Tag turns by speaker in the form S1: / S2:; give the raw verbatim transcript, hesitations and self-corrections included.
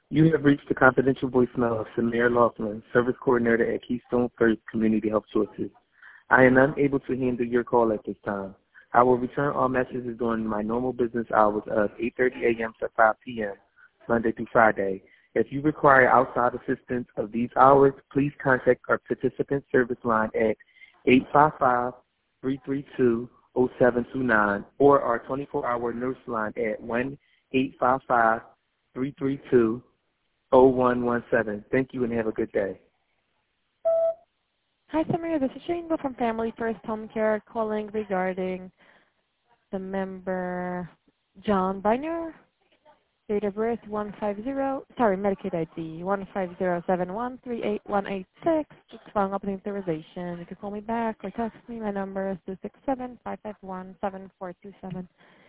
S1: You have reached the confidential voicemail of Samir Laughlin, Service Coordinator at Keystone First Community Health Sources. I am unable to handle your call at this time. I will return all messages during my normal business hours of eight thirty a.m. to five p.m., Monday through Friday. If you require outside assistance of these hours, please contact our participant service line at eight five five, three three two, zero seven two nine or our twenty-four hour nurse line at one eight five five, three three two, zero one one seven. Thank you and have a good day.
S2: Hi, Samir. This is Shane from Family First Home Care calling regarding the member John Biner. Date of birth one five zero, sorry, Medicaid I D one five zero seven one three eight one eight six. Just following up with authorization. You can call me back or text me. My number is two six seven, five five one, seven four two seven.